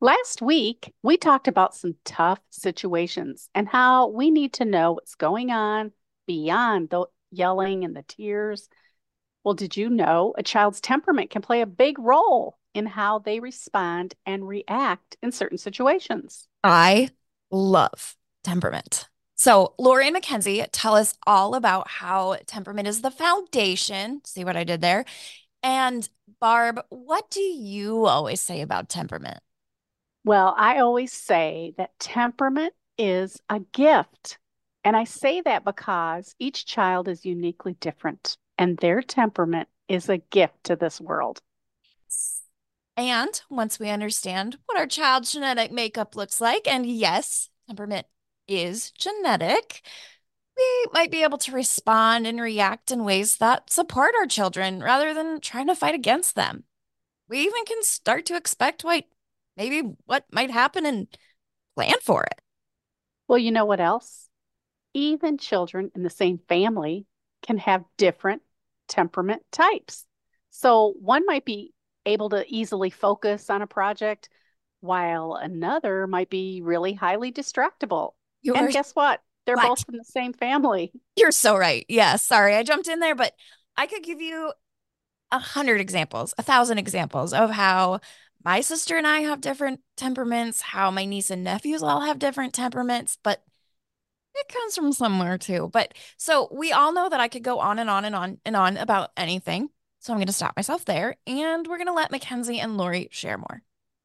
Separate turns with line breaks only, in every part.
Last week, we talked about some tough situations and how we need to know what's going on beyond the yelling and the tears. Well, did you know a child's temperament can play a big role in how they respond and react in certain situations?
I love temperament. So, Lori and Mackenzie tell us all about how temperament is the foundation. See what I did there? And Barb, what do you always say about temperament?
Well, I always say that temperament is a gift. And I say that because each child is uniquely different, and their temperament is a gift to this world.
And once we understand what our child's genetic makeup looks like, and yes, temperament is genetic, we might be able to respond and react in ways that support our children rather than trying to fight against them. We even can start to expect what might happen and plan for it.
Well, you know what else? Even children in the same family can have different temperament types. So one might be able to easily focus on a project, while another might be really highly distractible.
You're
And guess what? They're
what?
both from the same family.
You're so right. Yeah, sorry, I jumped in there, but I could give you 100 examples, 1,000 examples of how my sister and I have different temperaments, how my niece and nephews all have different temperaments, but it comes from somewhere too. But so we all know that I could go on and on and on and on about anything. So I'm going to stop myself there and we're going to let Mackenzie and Lori share more.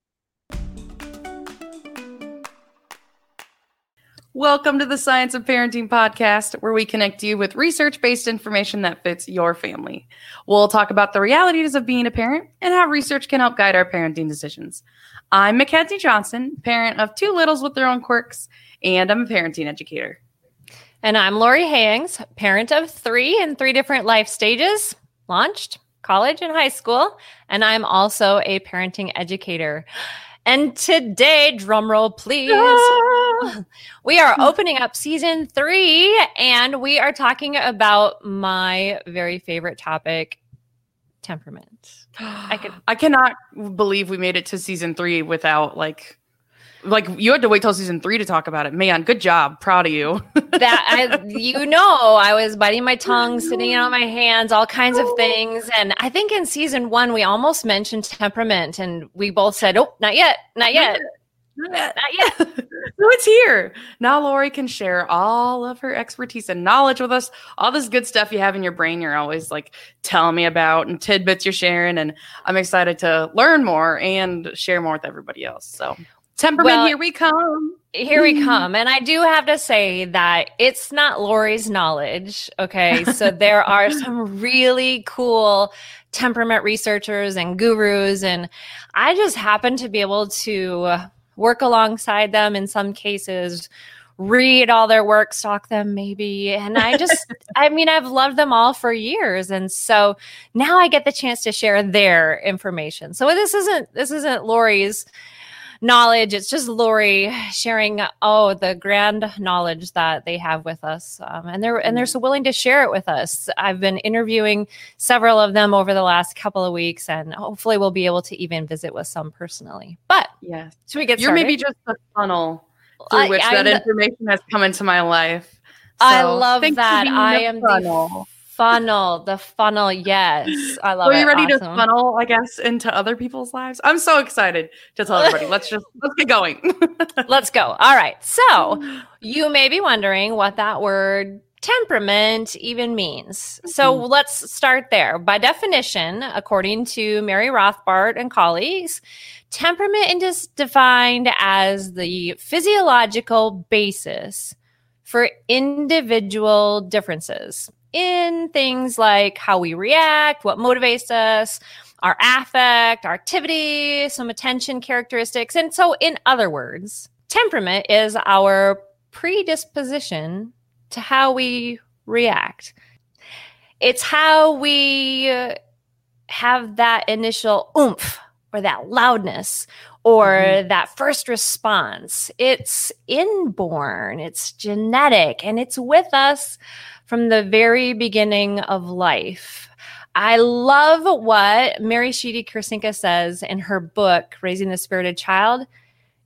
Welcome to the Science of Parenting podcast, where we connect you with research-based information that fits your family. We'll talk about the realities of being a parent and how research can help guide our parenting decisions. I'm Mackenzie Johnson, parent of two littles with their own quirks, and I'm a parenting educator.
And I'm Lori Hangs, parent of three in three different life stages, launched, college, and high school. And I'm also a parenting educator. And today, drumroll please, we are opening up season 3, and we are talking about my very favorite topic, temperament.
I cannot believe we made it to season 3 without like you had to wait till season 3 to talk about it. Man, good job. Proud of you.
I was biting my tongue, sitting on my hands, all kinds of things. And I think in season 1, we almost mentioned temperament, and we both said, oh, not yet, not yet. Not yet.
So it's here. Now Lori can share all of her expertise and knowledge with us. All this good stuff you have in your brain, you're always like telling me about, and tidbits you're sharing. And I'm excited to learn more and share more with everybody else. So temperament, here we come.
Here we come. And I do have to say that it's not Lori's knowledge. Okay. So there are some really cool temperament researchers and gurus. And I just happen to be able to work alongside them in some cases, read all their work, stalk them maybe. And I've loved them all for years. And so now I get the chance to share their information. So this isn't Lori's knowledge. It's just Lori sharing, the grand knowledge that they have with us. And they're so willing to share it with us. I've been interviewing several of them over the last couple of weeks, and hopefully we'll be able to even visit with some personally. But
yes,
should we get
You're
started?
maybe just the funnel through which that information has come into my life. So,
I love that. I am the funnel. Yes. I love it.
Are you ready to
Awesome.
funnel, I guess, into other people's lives? I'm so excited to tell everybody. Let's get going.
Let's go. All right. So you may be wondering what that word temperament even means. So let's start there. By definition, according to Mary Rothbard and colleagues, temperament is defined as the physiological basis for individual differences in things like how we react, what motivates us, our affect, our activity, some attention characteristics. And so, in other words, temperament is our predisposition to how we react. It's how we have that initial oomph or that loudness or that first response. It's inborn, it's genetic, and it's with us from the very beginning of life. I love what Mary Sheedy Kersinka says in her book, Raising the Spirited Child.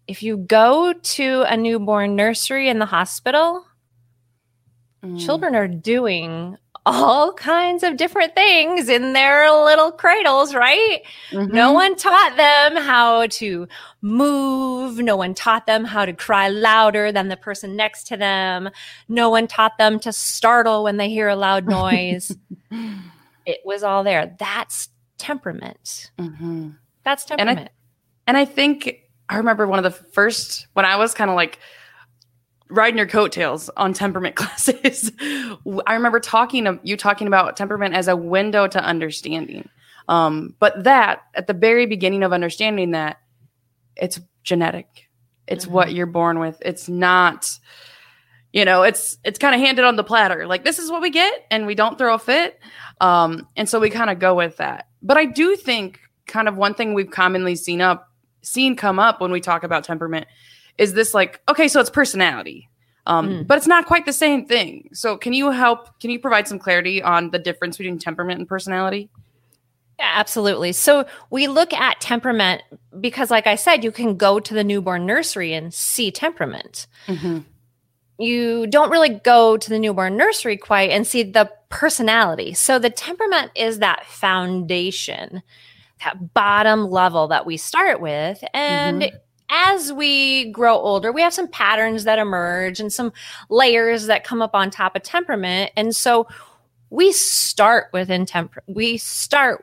if you go to a newborn nursery in the hospital, children are doing all kinds of different things in their little cradles, right? No one taught them how to move. No one taught them how to cry louder than the person next to them. No one taught them to startle when they hear a loud noise. It was all there. That's temperament. That's temperament.
And I think I remember one of the first, when I was kind of like riding your coattails on temperament classes, I remember you talking about temperament as a window to understanding. But that at the very beginning of understanding that it's genetic, it's what you're born with. It's not, it's kind of handed on the platter. Like, this is what we get and we don't throw a fit. And so we kind of go with that. But I do think kind of one thing we've commonly seen come up when we talk about temperament is this, like, okay, so it's personality, but it's not quite the same thing. So can you provide some clarity on the difference between temperament and personality?
Yeah, absolutely. So we look at temperament because, like I said, you can go to the newborn nursery and see temperament. You don't really go to the newborn nursery quite and see the personality. So the temperament is that foundation, that bottom level that we start with. And as we grow older, we have some patterns that emerge and some layers that come up on top of temperament. And so we start with temperament. We start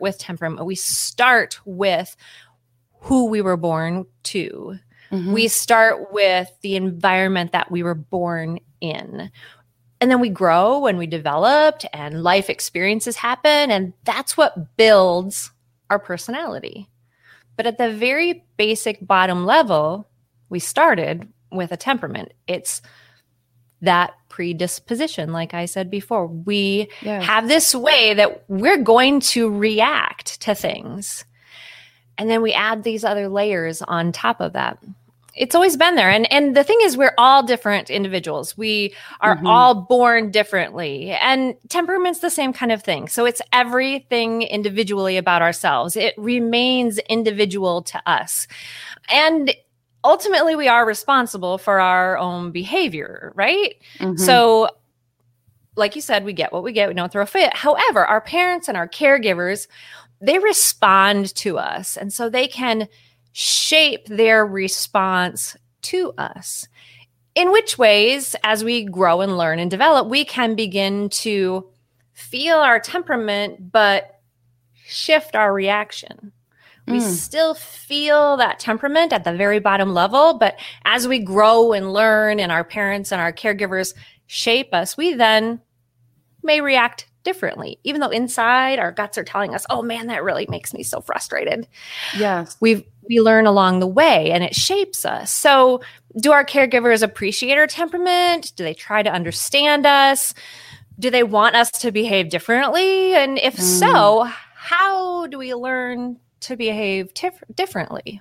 with who we were born to. We start with the environment that we were born in. And then we grow and we developed and life experiences happen. And that's what builds our personality. But at the very basic bottom level, we started with a temperament. It's that predisposition, like I said before. We have this way that we're going to react to things. And then we add these other layers on top of that. It's always been there. And the thing is, we're all different individuals. We are all born differently. And temperament's the same kind of thing. So it's everything individually about ourselves. It remains individual to us. And ultimately, we are responsible for our own behavior, right? So like you said, we get what we get. We don't throw a fit. However, our parents and our caregivers, they respond to us. And so they can shape their response to us. In which ways, as we grow and learn and develop, we can begin to feel our temperament, but shift our reaction. We still feel that temperament at the very bottom level, but as we grow and learn and our parents and our caregivers shape us, we then may react differently, even though inside our guts are telling us, oh man, that really makes me so frustrated.
Yes.
We learn along the way and it shapes us. So do our caregivers appreciate our temperament? Do they try to understand us? Do they want us to behave differently? And if so, how do we learn to behave differently?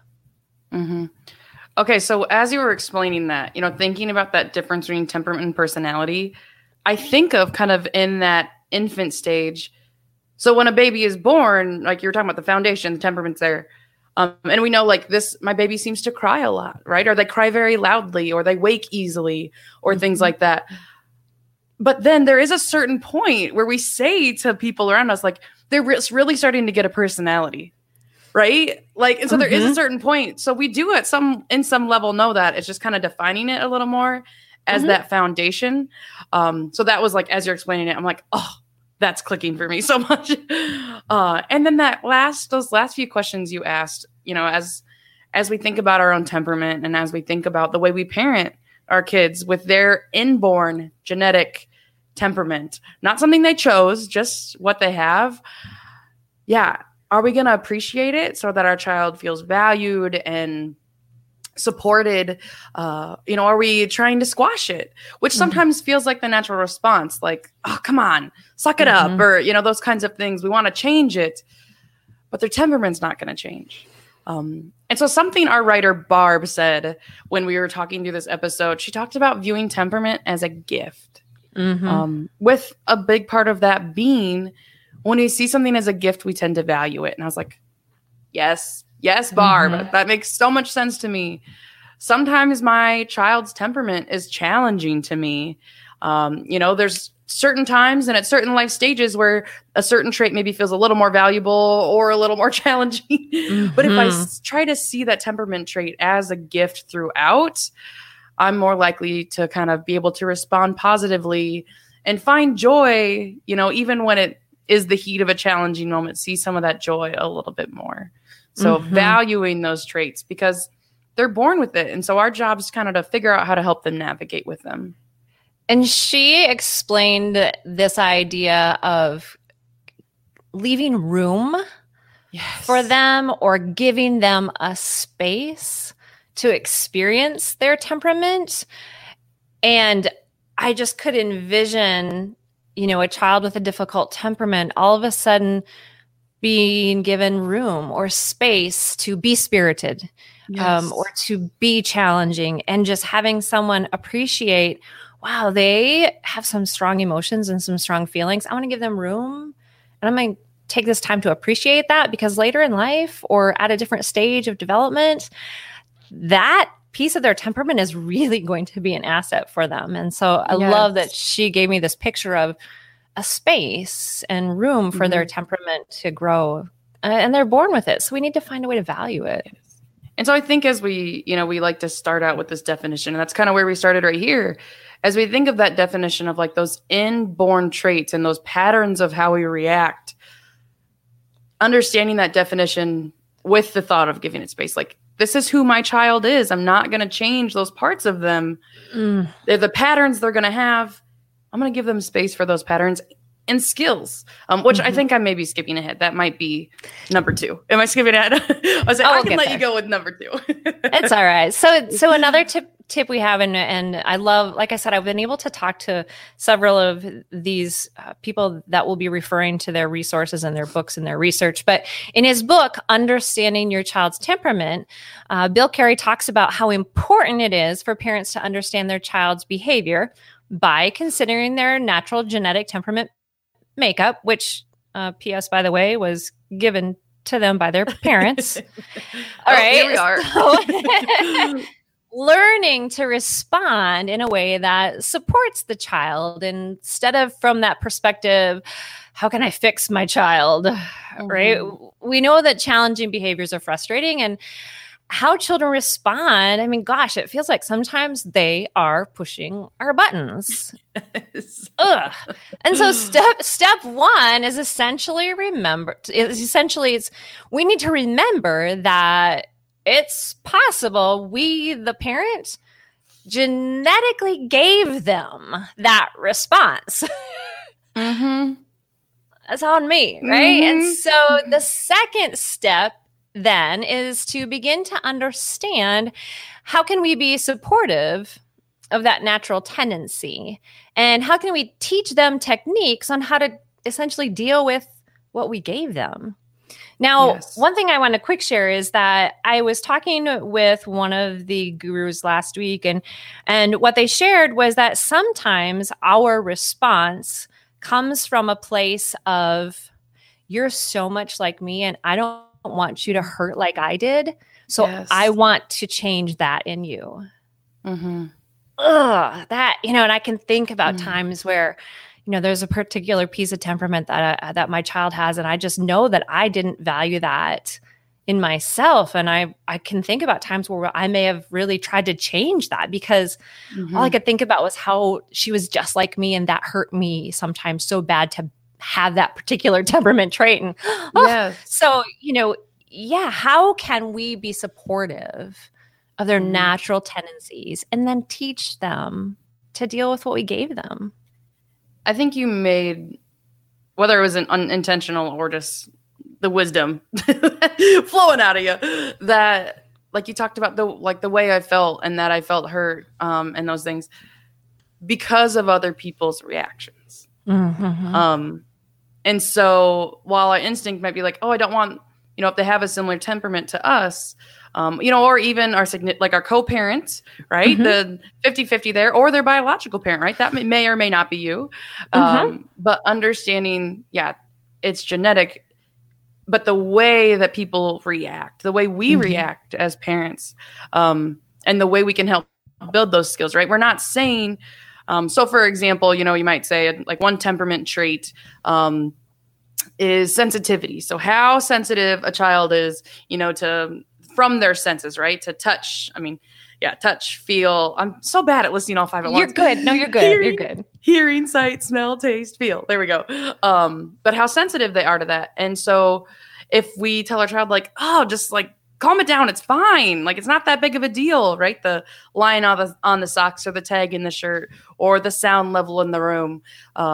Okay, so as you were explaining that, thinking about that difference between temperament and personality, I think of kind of in that infant stage. So when a baby is born, like you were talking about the foundation, the temperament's there. And we know, like, this, my baby seems to cry a lot, right? Or they cry very loudly, or they wake easily, or things like that. But then there is a certain point where we say to people around us, like, they're really starting to get a personality, right? Like, and so there is a certain point. So we do in some level know that. It's just kind of defining it a little more as that foundation. So that was like, as you're explaining it, I'm like, oh, that's clicking for me so much. And then those last few questions you asked, as we think about our own temperament and as we think about the way we parent our kids with their inborn genetic temperament, not something they chose, just what they have. Yeah. Are we going to appreciate it so that our child feels valued and supported? Are we trying to squash it, which sometimes feels like the natural response, like, oh, come on, suck it up, or those kinds of things. We want to change it, but their temperament's not going to change. And so something our writer Barb said when we were talking through this episode, she talked about viewing temperament as a gift, with a big part of that being when we see something as a gift, we tend to value it. And I was like, yes, Barb, that makes so much sense to me. sometimes my child's temperament is challenging to me. There's certain times and at certain life stages where a certain trait maybe feels a little more valuable or a little more challenging. But if I try to see that temperament trait as a gift throughout, I'm more likely to kind of be able to respond positively and find joy, even when it is the heat of a challenging moment, see some of that joy a little bit more. So valuing those traits because they're born with it. And so our job is kind of to figure out how to help them navigate with them.
And she explained this idea of leaving room for them or giving them a space to experience their temperament. And I just could envision, a child with a difficult temperament all of a sudden being given room or space to be spirited or to be challenging, and just having someone appreciate, wow, they have some strong emotions and some strong feelings. I want to give them room, and I'm going to take this time to appreciate that, because later in life or at a different stage of development, that piece of their temperament is really going to be an asset for them. And so I love that she gave me this picture of a space and room for their temperament to grow, and they're born with it. So we need to find a way to value it.
And so I think as we like to start out with this definition, and that's kind of where we started right here, as we think of that definition of like those inborn traits and those patterns of how we react, understanding that definition with the thought of giving it space, like, this is who my child is. I'm not going to change those parts of them. They're the patterns they're going to have. I'm going to give them space for those patterns and skills, which I think I may be skipping ahead. That might be number 2. Am I skipping ahead? I can let you go with number 2.
It's all right. So another tip we have, and I love, like I said, I've been able to talk to several of these people that will be referring to their resources and their books and their research. But in his book, Understanding Your Child's Temperament, Bill Carey talks about how important it is for parents to understand their child's behavior by considering their natural genetic temperament makeup, which, P.S., by the way, was given to them by their parents. All right.
Here we are.
Learning to respond in a way that supports the child instead of from that perspective, how can I fix my child? Right? We know that challenging behaviors are frustrating, and how children respond, I mean, gosh, it feels like sometimes they are pushing our buttons. Ugh. And so step 1 is essentially we need to remember that it's possible we, the parent, genetically gave them that response. That's on me, right? And so the second step then is to begin to understand, how can we be supportive of that natural tendency? And how can we teach them techniques on how to essentially deal with what we gave them? Now, one thing I want to quick share is that I was talking with one of the gurus last week, and what they shared was that sometimes our response comes from a place of, you're so much like me and I don't want you to hurt like I did. So I want to change that in you. That, and I can think about times where, there's a particular piece of temperament that my child has, and I just know that I didn't value that in myself. And I can think about times where I may have really tried to change that, because all I could think about was how she was just like me, and that hurt me sometimes so bad to have that particular temperament trait. And so, how can we be supportive of their natural tendencies and then teach them to deal with what we gave them?
I think you made, whether it was an unintentional or just the wisdom flowing out of you, that, like, you talked about the way I felt, and that I felt hurt, and those things because of other people's reactions. And so while our instinct might be like, oh, I don't want, if they have a similar temperament to us, or even our co-parents, right? The 50-50 there, or their biological parent, right? That may or may not be you. But understanding, it's genetic, but the way that people react, the way we react as parents, and the way we can help build those skills, right? We're not saying, so for example, you might say like one temperament trait is sensitivity. So how sensitive a child is, from their senses, right? To touch. I mean, touch, feel. I'm so bad at listing all five at once.
You're good. No, you're good. You're good.
Hearing, sight, smell, taste, feel. There we go. But how sensitive they are to that. And so if we tell our child like, oh, just like calm it down, it's fine. Like it's not that big of a deal, right? The line on the socks or the tag in the shirt or the sound level in the room.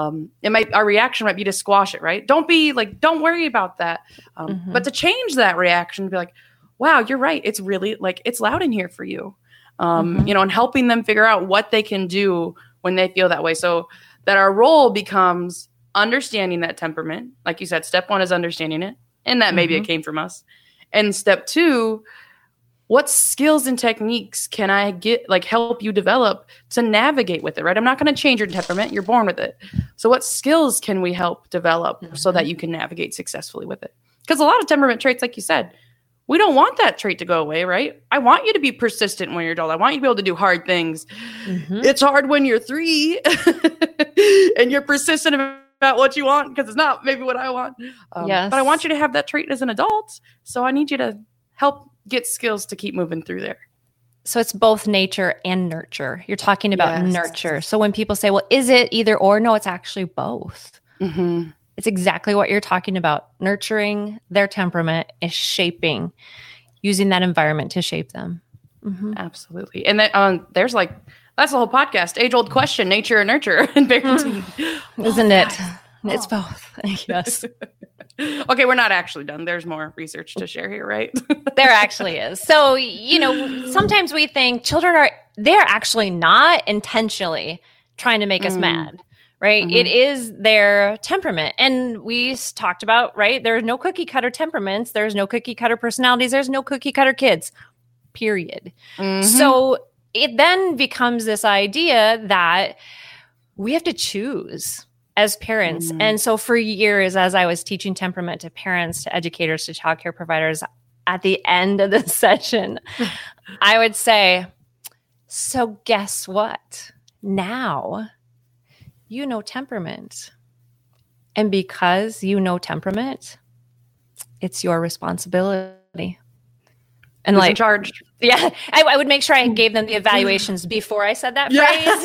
Our reaction might be to squash it, right? Don't worry about that. But to change that reaction, be like, wow, you're right. It's really like, it's loud in here for you. And helping them figure out what they can do when they feel that way. So that our role becomes understanding that temperament. Like you said, step 1 is understanding it. And that maybe it came from us. And step 2, what skills and techniques can I get, like help you develop to navigate with it, right? I'm not going to change your temperament. You're born with it. So what skills can we help develop so that you can navigate successfully with it? Because a lot of temperament traits, like you said, we don't want that trait to go away, right? I want you to be persistent when you're adult. I want you to be able to do hard things. It's hard when you're 3 and you're persistent about what you want because it's not maybe what I want. But I want you to have that trait as an adult. So I need you to help get skills to keep moving through there.
So it's both nature and nurture. You're talking about nurture. So when people say, well, is it either or? No, it's actually both. It's exactly what you're talking about. Nurturing their temperament is shaping, using that environment to shape them.
Absolutely. And then that's the whole podcast. Age-old question, nature or nurture in parenting.
Isn't it? It's both. Yes.
Okay, we're not actually done. There's more research to share here, right?
There actually is. So, sometimes we think they're actually not intentionally trying to make us mad. Right? It is their temperament. And we talked about, right? There's no cookie cutter temperaments. There's no cookie cutter personalities. There's no cookie cutter kids, period. So it then becomes this idea that we have to choose as parents. And so for years, as I was teaching temperament to parents, to educators, to childcare providers, at the end of the session, I would say, so guess what? Now you know temperament. And because you know temperament, it's your responsibility. And
who's in charge?
Yeah, I would make sure I gave them the evaluations before I said that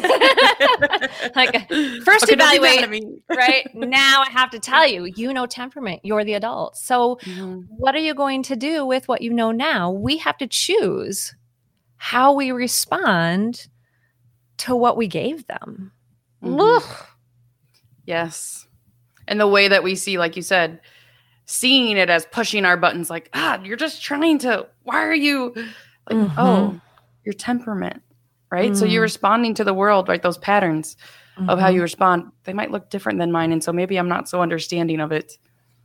phrase. Like first evaluate, right? Now I have to tell you, you know temperament, you're the adult. So what are you going to do with what you know now? We have to choose how we respond to what we gave them.
Yes. And the way that we see, like you said, seeing it as pushing our buttons, like, you're just trying to, why are you like, oh, your temperament, right? So you're responding to the world, right? Those patterns of how you respond, they might look different than mine. And so maybe I'm not so understanding of it.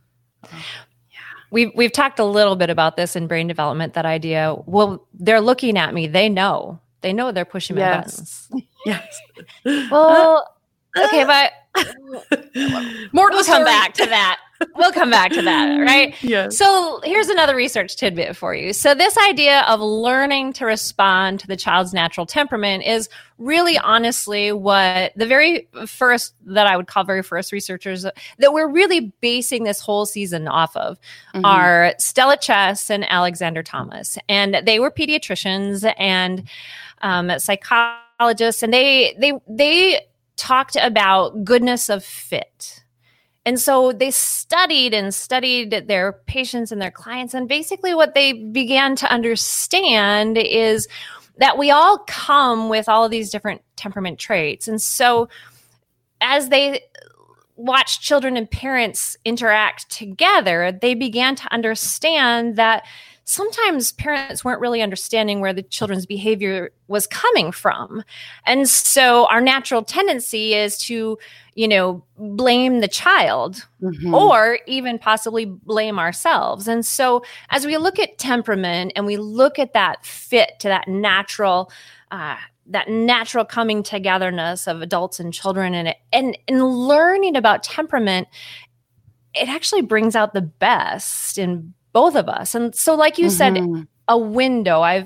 We've talked a little bit about this in brain development, that idea. Well, they're looking at me. They know they're pushing my buttons.
Yes.
Well, okay, but we'll come back to that. We'll come back to that, right?
Yes.
So here's another research tidbit for you. So this idea of learning to respond to the child's natural temperament is really honestly what the very first researchers that we're really basing this whole season off of are Stella Chess and Alexander Thomas. And they were pediatricians and psychologists, and they talked about goodness of fit. And so they studied their patients and their clients. And basically what they began to understand is that we all come with all of these different temperament traits. And so as they watched children and parents interact together, they began to understand that sometimes parents weren't really understanding where the children's behavior was coming from. And so our natural tendency is to, blame the child or even possibly blame ourselves. And so as we look at temperament and we look at that fit to that natural coming togetherness of adults and children and learning about temperament, it actually brings out the best in both of us. And so like you said, a window,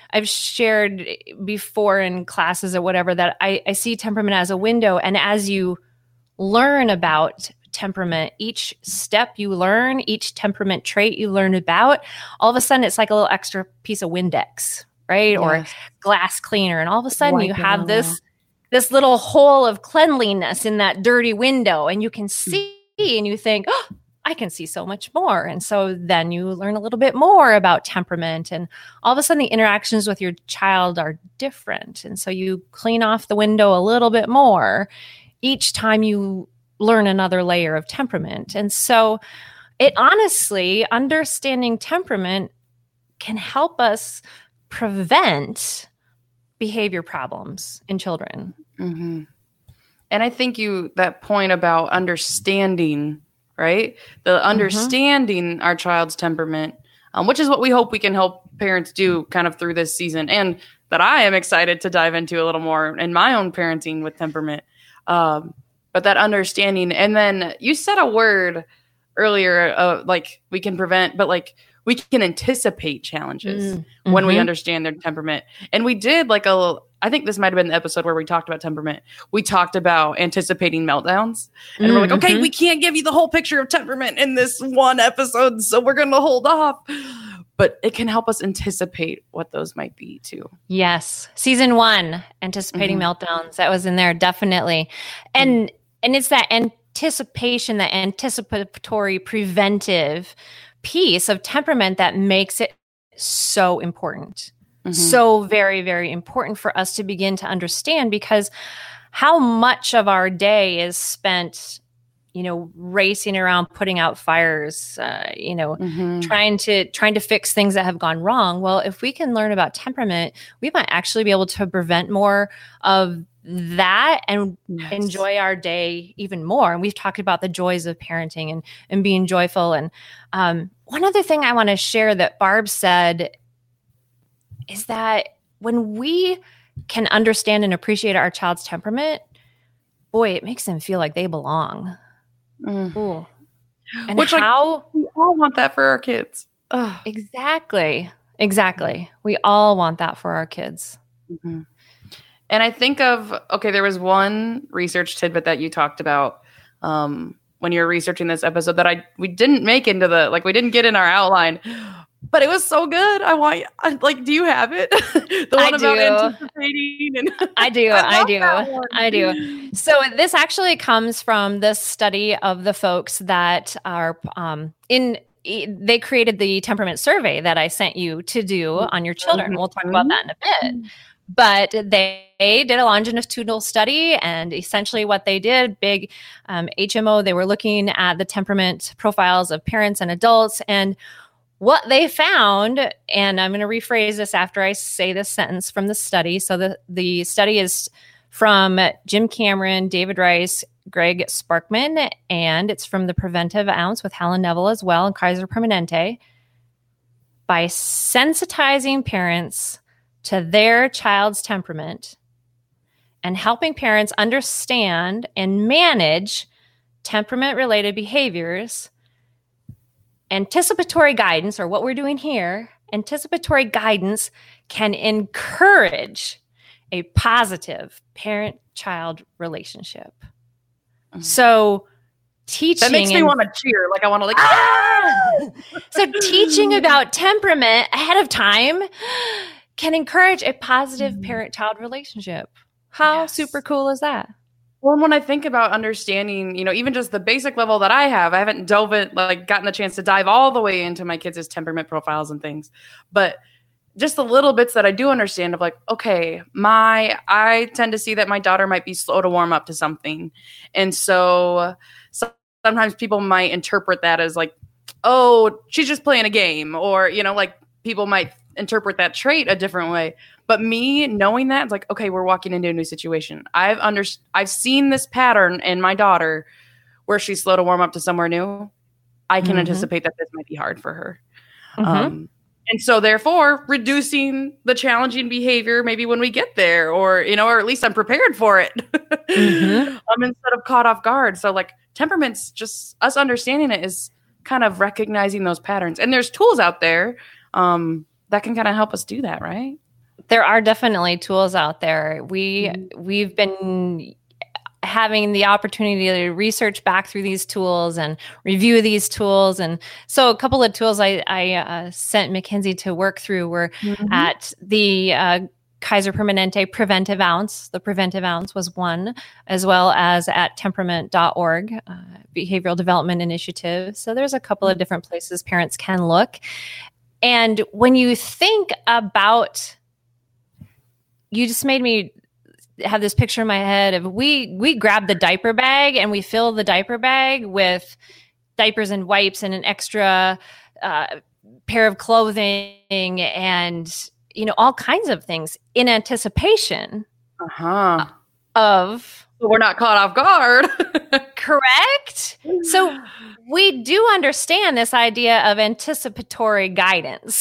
I've shared before in classes or whatever that I see temperament as a window. And as you learn about temperament, each step you learn, each temperament trait you learn about, all of a sudden it's like a little extra piece of Windex, right?
Yes.
Or glass cleaner. And all of a sudden you
Wipe it
have
all
this little hole of cleanliness in that dirty window, and you can see and you think, oh, I can see so much more. And so then you learn a little bit more about temperament, and all of a sudden the interactions with your child are different. And so you clean off the window a little bit more each time you learn another layer of temperament. And so it honestly, understanding temperament can help us prevent behavior problems in children.
Mm-hmm. And I think that point about understanding, right? The understanding our child's temperament, which is what we hope we can help parents do kind of through this season, and that I am excited to dive into a little more in my own parenting with temperament. But that understanding, and then you said a word earlier, like we can prevent, but like we can anticipate challenges when we understand their temperament. And we did I think this might have been the episode where we talked about temperament. We talked about anticipating meltdowns. And we're like, okay, we can't give you the whole picture of temperament in this one episode, so we're going to hold off. But it can help us anticipate what those might be too.
Yes. Season 1, anticipating meltdowns. That was in there, definitely. And it's that anticipation, that anticipatory preventive piece of temperament that makes it so important. So very, very important for us to begin to understand, because how much of our day is spent, racing around, putting out fires, trying to fix things that have gone wrong. Well, if we can learn about temperament, we might actually be able to prevent more of that and enjoy our day even more. And we've talked about the joys of parenting and being joyful. And one other thing I want to share that Barb said is that when we can understand and appreciate our child's temperament, boy, it makes them feel like they belong. And
which, we all want that for our kids. Ugh.
Exactly. We all want that for our kids.
And I think there was one research tidbit that you talked about when you were researching this episode that we didn't make into we didn't get in our outline, but it was so good. Do you have it? The one about anticipating.
I do. So this actually comes from the study of the folks that are they created the temperament survey that I sent you to do on your children. We'll talk about that in a bit. But they did a longitudinal study, and essentially what they did, big HMO, they were looking at the temperament profiles of parents and adults. And what they found, and I'm going to rephrase this after I say this sentence from the study. So the study is from Jim Cameron, David Rice, Greg Sparkman, and it's from the Preventive Ounce with Helen Neville as well, and Kaiser Permanente. By sensitizing parents to their child's temperament and helping parents understand and manage temperament-related behaviors, anticipatory guidance, or what we're doing here, anticipatory guidance can encourage a positive parent-child relationship. So teaching...
That makes me want to cheer. I want to
So teaching about temperament ahead of time can encourage a positive parent-child relationship. How super cool is that?
Well, when I think about understanding, even just the basic level that I haven't gotten the chance to dive all the way into my kids' temperament profiles and things, but just the little bits that I do understand of okay, I tend to see that my daughter might be slow to warm up to something. And so sometimes people might interpret that as oh, she's just playing a game, or, people might interpret that trait a different way. But me knowing that, it's okay, we're walking into a new situation. I've seen this pattern in my daughter where she's slow to warm up to somewhere new. I can anticipate that this might be hard for her. And so therefore reducing the challenging behavior maybe when we get there, or at least I'm prepared for it. Instead of caught off guard. So temperament's just us understanding it is kind of recognizing those patterns. And there's tools out there that can kind of help us do that, right?
There are definitely tools out there. We've been having the opportunity to research back through these tools and review these tools. And so a couple of tools I sent Mackenzie to work through were at the Kaiser Permanente Preventive Ounce. The Preventive Ounce was one, as well as at temperament.org, Behavioral Development Initiative. So there's a couple of different places parents can look. And when you think about, you just made me have this picture in my head of we grab the diaper bag and we fill the diaper bag with diapers and wipes and an extra pair of clothing and, all kinds of things in anticipation of.
So we're not caught off guard.
Correct. So we do understand this idea of anticipatory guidance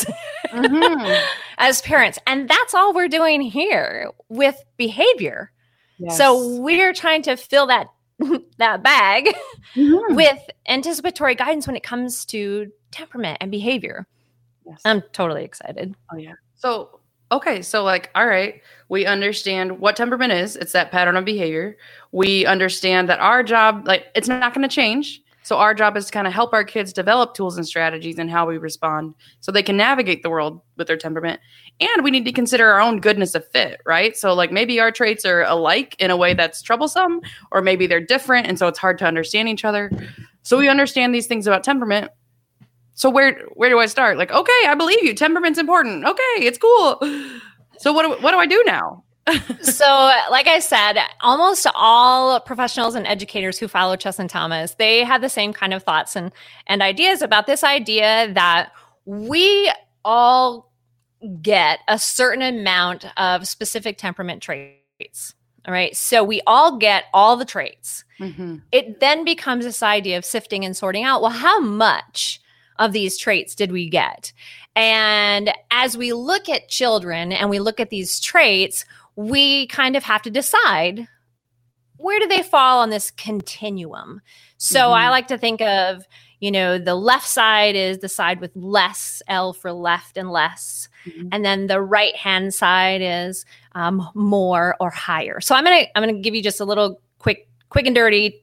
as parents. And that's all we're doing here with behavior. Yes. So we're trying to fill that bag with anticipatory guidance when it comes to temperament and behavior. Yes. I'm totally excited.
Oh, yeah. So, okay. So all right, we understand what temperament is. It's that pattern of behavior. We understand that our job, it's not going to change. So our job is to kind of help our kids develop tools and strategies and how we respond so they can navigate the world with their temperament. And we need to consider our own goodness of fit, right? So maybe our traits are alike in a way that's troublesome, or maybe they're different. And so it's hard to understand each other. So we understand these things about temperament. So where do I start? Okay, I believe you. Temperament's important. Okay, it's cool. So what do I do now?
So, like I said, almost all professionals and educators who follow Chesson Thomas, they have the same kind of thoughts and ideas about this idea that we all get a certain amount of specific temperament traits. All right. So we all get all the traits. It then becomes this idea of sifting and sorting out, well, how much of these traits did we get? And as we look at children and we look at these traits, we kind of have to decide, where do they fall on this continuum? So I like to think of, the left side is the side with less, L for left and less. And then the right-hand side is more or higher. So I'm gonna give you just a little quick and dirty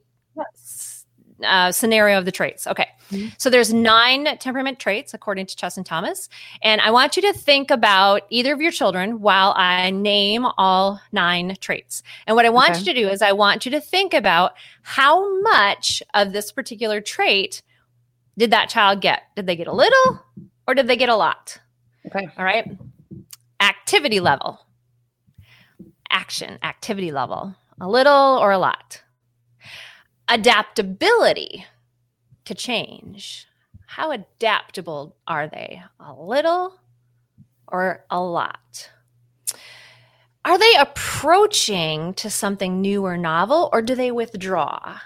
scenario of the traits. Okay. So there's 9 temperament traits according to Chesson Thomas. And I want you to think about either of your children while I name all 9 traits. And what I want you to do is I want you to think about how much of this particular trait did that child get? Did they get a little or did they get a lot?
Okay.
All right. Activity level. Action, activity level. A little or a lot. Adaptability to change. How adaptable are they? A little or a lot? Are they approaching to something new or novel, or do they withdraw?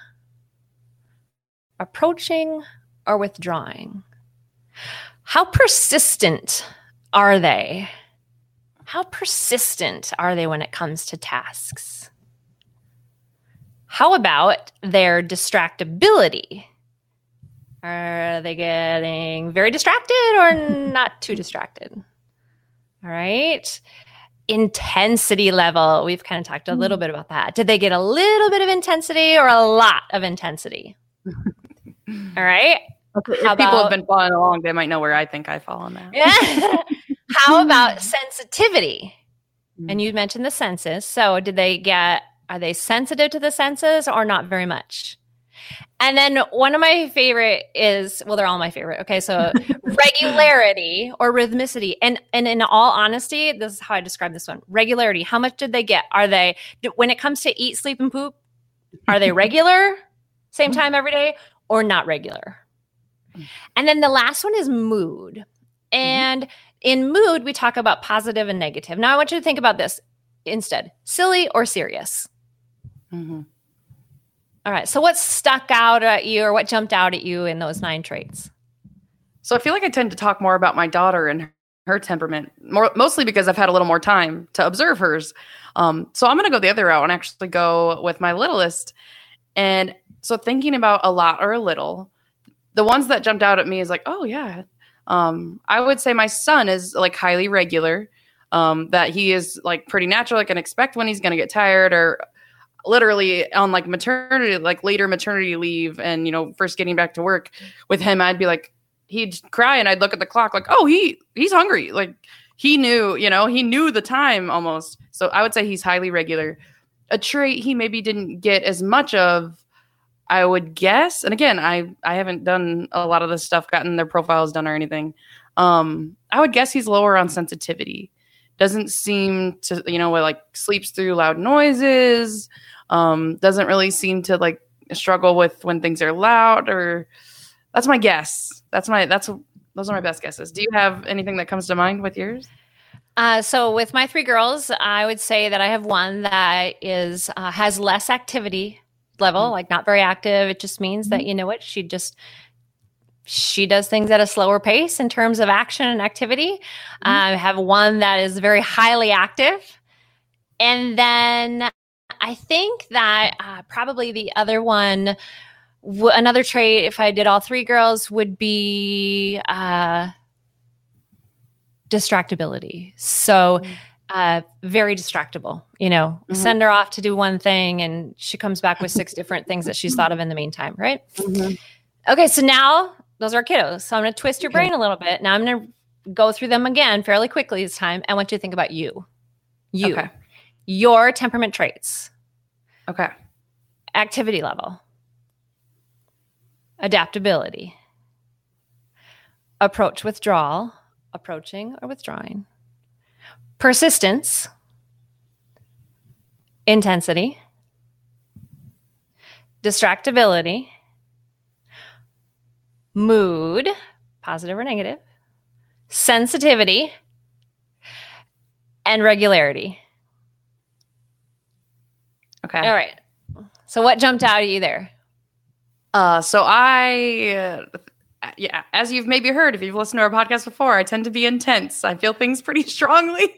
Approaching or withdrawing? How persistent are they? How persistent are they when it comes to tasks? How about their distractibility? Are they getting very distracted or not too distracted? All right. Intensity level. We've kind of talked a little bit about that. Did they get a little bit of intensity or a lot of intensity? All right.
Okay. If people have been following along, they might know where I think I fall on that.
Yeah. How about sensitivity? And you mentioned the senses. So are they sensitive to the senses or not very much? And then one of my favorite is, well, they're all my favorite. Okay. So regularity or rhythmicity. And in all honesty, this is how I describe this one. Regularity. How much did they get? When it comes to eat, sleep, and poop, are they regular, same time every day, or not regular? And then the last one is mood. And in mood, we talk about positive and negative. Now I want you to think about this instead. Silly or serious? All right. So what stuck out at you or what jumped out at you in those 9 traits?
So I feel like I tend to talk more about my daughter and her temperament, mostly because I've had a little more time to observe hers. So I'm going to go the other route and actually go with my littlest. And so thinking about a lot or a little, the ones that jumped out at me is oh yeah. I would say my son is highly regular. that he is like pretty natural. I can expect when he's going to get tired, or literally on like maternity, like later maternity leave, and first getting back to work with him, I'd be like, he'd cry and I'd look at the clock like, oh, he's hungry. Like he knew, he knew the time almost. So I would say he's highly regular. A trait he maybe didn't get as much of, I would guess. And again, I haven't done a lot of this stuff, gotten their profiles done or anything. I would guess he's lower on sensitivity. Doesn't seem to, like sleeps through loud noises. Doesn't really seem to like struggle with when things are loud, or that's my guess. Those are my best guesses. Do you have anything that comes to mind with yours?
So with my 3 girls, I would say that I have one that is has less activity level, like not very active. It just means that, she does things at a slower pace in terms of action and activity. I have one that is very highly active. And then I think that probably the other one, another trait, if I did all 3 girls, would be distractibility. So very distractible, send her off to do one thing and she comes back with 6 different things that she's thought of in the meantime, right? Okay, so now those are kiddos. So I'm going to twist your brain a little bit. Now I'm going to go through them again fairly quickly this time. I want you to think about you. Okay. Your temperament traits.
Okay.
Activity level. Adaptability. Approach withdrawal. Approaching or withdrawing. Persistence. Intensity. Distractibility. Mood, positive or negative. Sensitivity. And regularity.
Okay.
All right. So what jumped out at you there?
So as you've maybe heard, if you've listened to our podcast before, I tend to be intense. I feel things pretty strongly.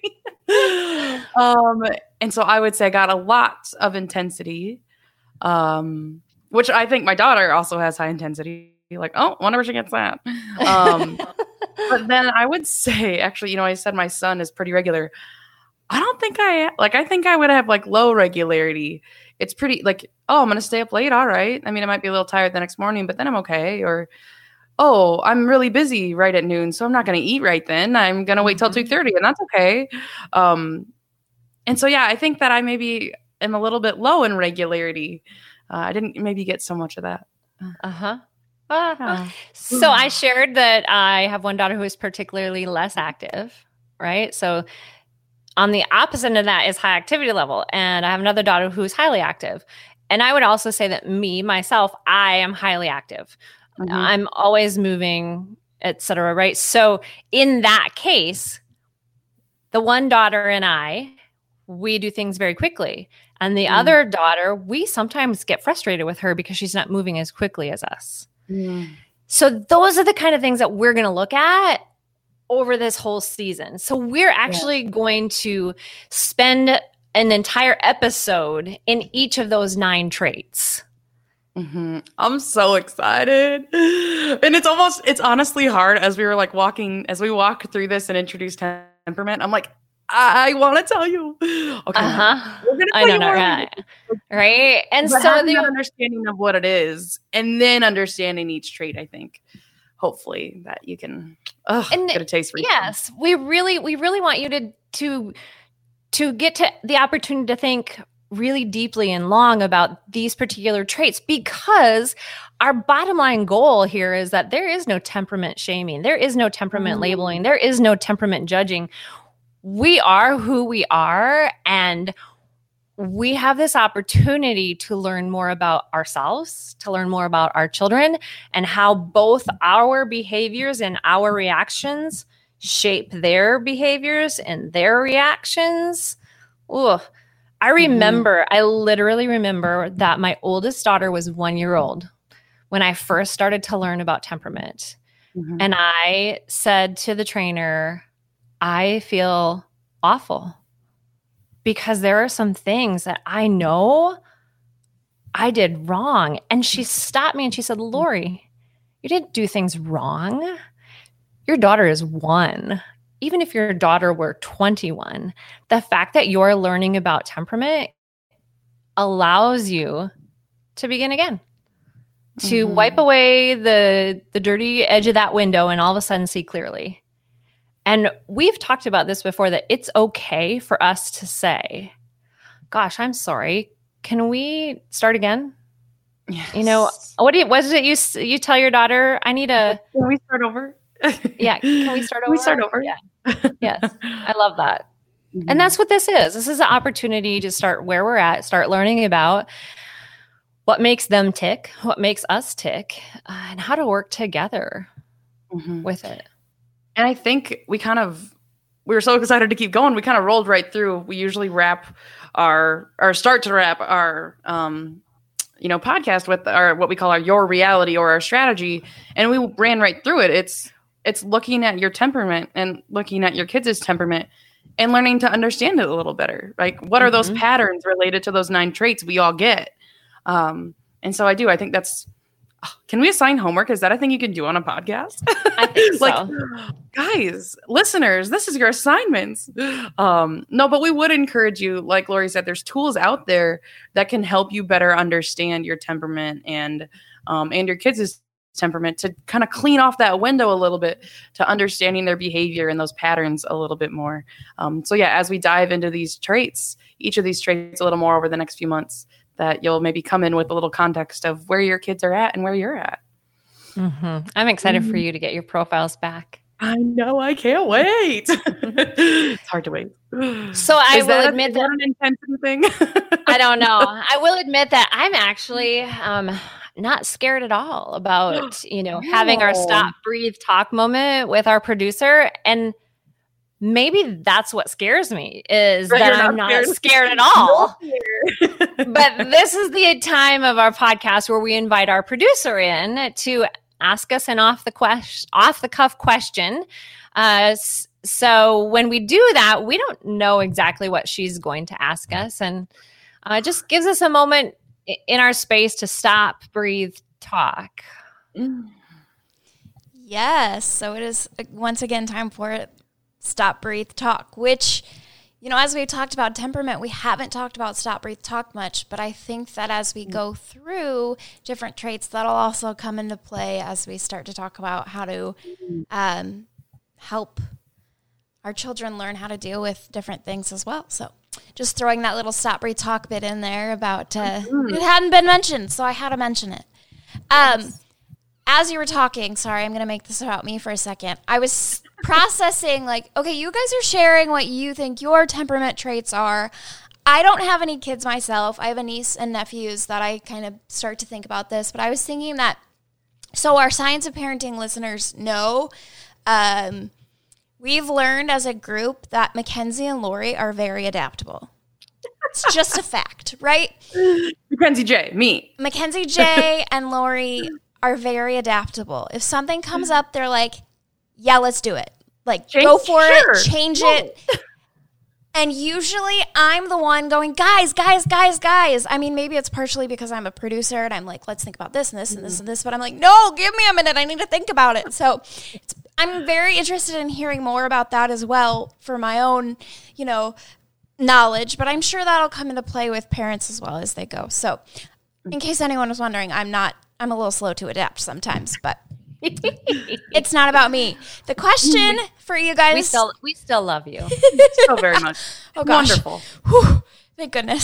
And so I would say I got a lot of intensity, which I think my daughter also has high intensity. Like, oh, wonder where she gets that. But then I would say, actually, I said my son is pretty regular. I don't think I think I would have like low regularity. It's pretty like, oh, I'm going to stay up late. All right. I mean, I might be a little tired the next morning, but then I'm okay. Or, oh, I'm really busy right at noon, so I'm not going to eat right then. I'm going to wait till 2:30, and that's okay. And so, yeah, I think that I maybe am a little bit low in regularity. I didn't maybe get so much of that.
So I shared that I have one daughter who is particularly less active, right? So on the opposite of that is high activity level. And I have another daughter who is highly active. And I would also say that myself, I am highly active. I'm always moving, et cetera, right? So in that case, the one daughter and I, we do things very quickly. And the other daughter, we sometimes get frustrated with her because she's not moving as quickly as us. So those are the kind of things that we're going to look at over this whole season. So we're actually going to spend an entire episode in each of those 9 traits.
I'm so excited. And it's honestly hard as we walk through this and introduce temperament. I'm like, I want to tell you. Okay. We're going to tell you more.
Right. And
but
so
the understanding of what it is and then understanding each trait, I think, hopefully that you can get a taste for it.
Yes. We really want you to get to the opportunity to think really deeply and long about these particular traits, because our bottom line goal here is that there is no temperament shaming. There is no temperament labeling. There is no temperament judging. We are who we are, and we have this opportunity to learn more about ourselves, to learn more about our children, and how both our behaviors and our reactions shape their behaviors and their reactions. Ooh, I literally remember that my oldest daughter was 1 year old when I first started to learn about temperament. And I said to the trainer, I feel awful because there are some things that I know I did wrong. And she stopped me and she said, Lori, you didn't do things wrong. Your daughter is 1. even if your daughter were 21, the fact that you're learning about temperament allows you to begin again, to wipe away the dirty edge of that window and all of a sudden see clearly. And we've talked about this before, that it's okay for us to say, gosh, I'm sorry. Can we start again?
Yes.
You know, what is it you tell your daughter? I need a...
Can we start over?
Yeah. Can we start over?
Can we start over?
Yeah. Yes. I love that. And that's what this is. This is an opportunity to start where we're at, start learning about what makes them tick, what makes us tick, and how to work together with it.
And I think we were so excited to keep going. We kind of rolled right through. We usually wrap our podcast with our, what we call our your reality or our strategy. And we ran right through it. It's looking at your temperament and looking at your kids' temperament and learning to understand it a little better. Like, what are those patterns related to those 9 traits we all get? And so I think that's, can we assign homework? Is that a thing you can do on a podcast?
I think so.
Like, guys, listeners, this is your assignments. No, but we would encourage you, like Lori said, there's tools out there that can help you better understand your temperament and your kids' temperament, to kind of clean off that window a little bit to understanding their behavior and those patterns a little bit more. So yeah, as we dive into these traits, each of these traits a little more over the next few months, that you'll maybe come in with a little context of where your kids are at and where you're at.
I'm excited for you to get your profiles back.
I know. I can't wait. It's hard to wait.
So I will admit that
an intensity thing.
I don't know. I will admit that I'm actually not scared at all about, having our stop, breathe, talk moment with our producer. And maybe that's what scares me, is that I'm not scared at all. But this is the time of our podcast where we invite our producer in to ask us an off the cuff question. So when we do that, we don't know exactly what she's going to ask us, and it just gives us a moment in our space to stop, breathe, talk.
Yes. So it is once again time for it. Stop, breathe, talk, which, as we've talked about temperament, we haven't talked about stop, breathe, talk much, but I think that as we go through different traits, that'll also come into play as we start to talk about how to help our children learn how to deal with different things as well. So just throwing that little stop, breathe, talk bit in there about, it hadn't been mentioned, so I had to mention it. As you were talking, sorry, I'm going to make this about me for a second. I was processing okay, you guys are sharing what you think your temperament traits are. I don't have any kids myself. I have a niece and nephews that I kind of start to think about this, but I was thinking that, so our Science of Parenting listeners know, we've learned as a group that Mackenzie and Lori are very adaptable. It's just a fact, right?
Mackenzie J, me.
Mackenzie J and Lori are very adaptable. If something comes up, they're like, yeah, let's do it. Go for it, change it. And usually I'm the one going, guys. I mean, maybe it's partially because I'm a producer and I'm like, let's think about this and this and this and this. But I'm like, no, give me a minute. I need to think about it. So I'm very interested in hearing more about that as well for my own, knowledge. But I'm sure that'll come into play with parents as well as they go. So in case anyone was wondering, I'm a little slow to adapt sometimes, but it's not about me. The question for you guys.
We still love you.
So very much.
Oh gosh.
Wonderful.
Whew, thank goodness.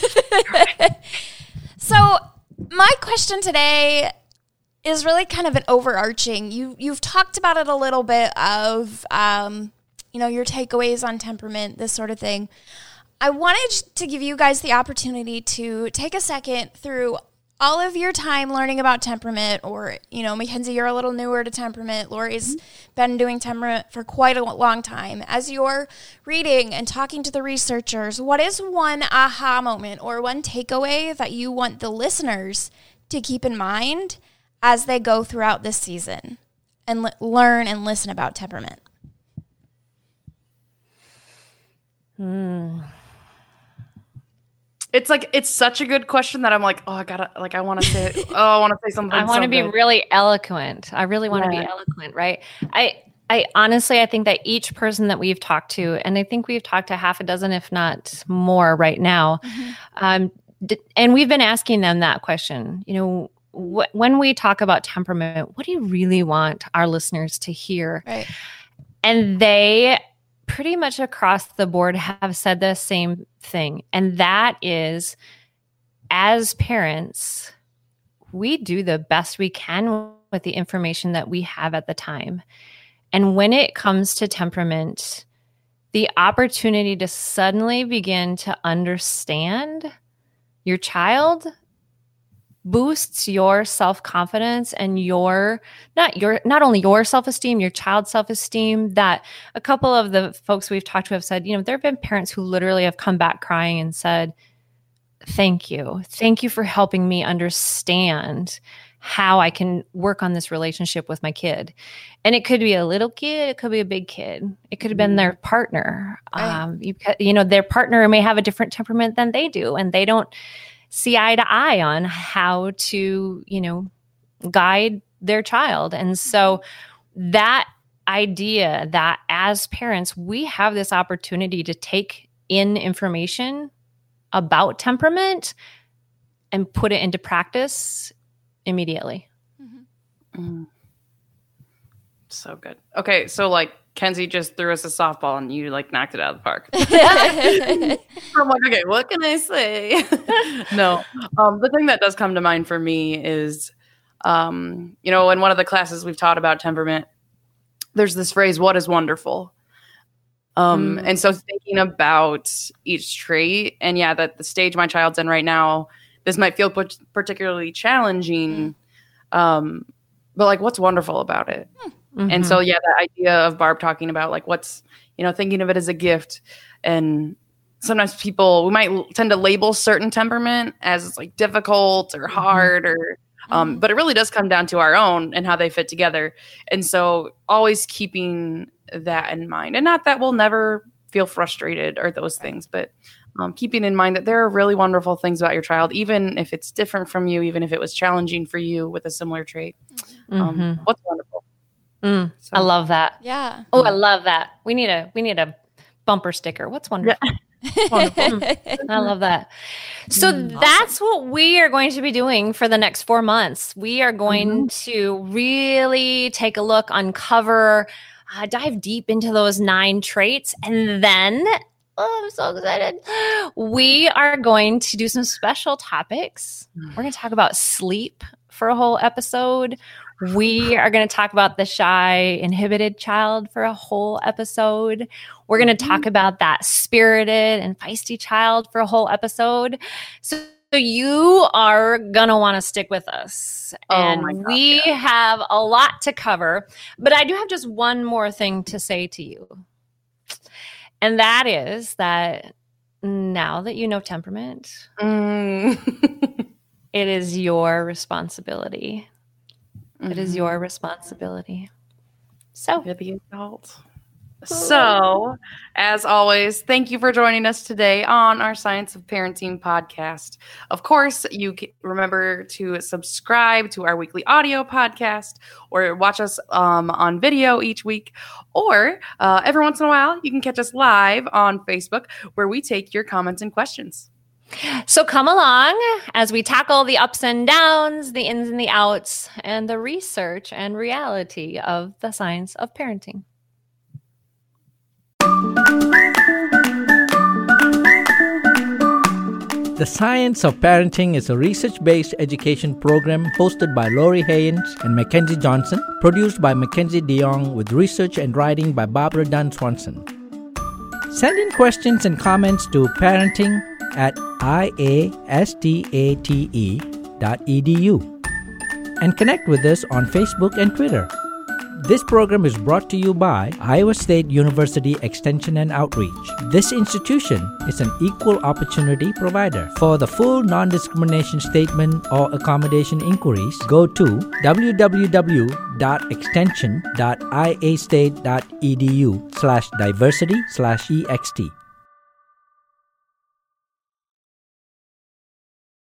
So my question today is really kind of an overarching. You've talked about it a little bit of, your takeaways on temperament, this sort of thing. I wanted to give you guys the opportunity to take a second through all of your time learning about temperament, or, Mackenzie, you're a little newer to temperament. Lori's been doing temperament for quite a long time. As you're reading and talking to the researchers, what is one aha moment or one takeaway that you want the listeners to keep in mind as they go throughout this season and learn and listen about temperament?
It's such a good question that I'm like, I want to say something.
I want to be really eloquent. I really want to be eloquent, right? I think that each person that we've talked to, and I think we've talked to half a dozen, if not more right now, and we've been asking them that question, when we talk about temperament, what do you really want our listeners to hear?
Right.
And they pretty much across the board have said the same thing. And that is, as parents, we do the best we can with the information that we have at the time. And when it comes to temperament, the opportunity to suddenly begin to understand your child boosts your self-confidence and not only your self-esteem, your child's self-esteem. That a couple of the folks we've talked to have said, there have been parents who literally have come back crying and said, thank you for helping me understand how I can work on this relationship with my kid. And it could be a little kid, it could be a big kid, it could have been their partner. Their partner may have a different temperament than they do, and they don't see eye to eye on how to, guide their child. And so that idea that as parents, we have this opportunity to take in information about temperament and put it into practice immediately.
So good. Okay, so Kenzie just threw us a softball and you knocked it out of the park. I'm like, okay, what can I say? No. The thing that does come to mind for me is, in one of the classes we've taught about temperament, there's this phrase, what is wonderful? And so thinking about each trait, and that the stage my child's in right now, this might feel particularly challenging, but what's wonderful about it? And so, the idea of Barb talking about what's, thinking of it as a gift. And sometimes we might tend to label certain temperament as difficult or hard or, but it really does come down to our own and how they fit together. And so always keeping that in mind, and not that we'll never feel frustrated or those things, but keeping in mind that there are really wonderful things about your child, even if it's different from you, even if it was challenging for you with a similar trait. What's wonderful?
So. I love that.
Yeah.
Oh, I love that. We need a bumper sticker. What's wonderful? Yeah. Wonderful. I love that. So that's what we are going to be doing for the next 4 months. We are going to really take a look, uncover, dive deep into those 9 traits, and then I'm so excited. We are going to do some special topics. We're going to talk about sleep for a whole episode. We are going to talk about the shy, inhibited child for a whole episode. We're going to talk about that spirited and feisty child for a whole episode. So you are going to want to stick with us. And we have a lot to cover. But I do have just one more thing to say to you. And that is that now that you know temperament, it is your responsibility. It is your responsibility. So,
you're the adult. So, as always, thank you for joining us today on our Science of Parenting podcast. Of course, you can remember to subscribe to our weekly audio podcast or watch us on video each week. Or every once in a while, you can catch us live on Facebook where we take your comments and questions.
So come along as we tackle the ups and downs, the ins and the outs, and the research and reality of the science of parenting.
The Science of Parenting is a research-based education program hosted by Lori Haynes and Mackenzie Johnson, produced by Mackenzie DeYoung with research and writing by Barbara Dunn Swanson. Send in questions and comments to parenting@iastate.edu and connect with us on Facebook and Twitter. This program is brought to you by Iowa State University Extension and Outreach. This institution is an equal opportunity provider. For the full non-discrimination statement or accommodation inquiries, go to www.extension.iastate.edu/diversity/ext.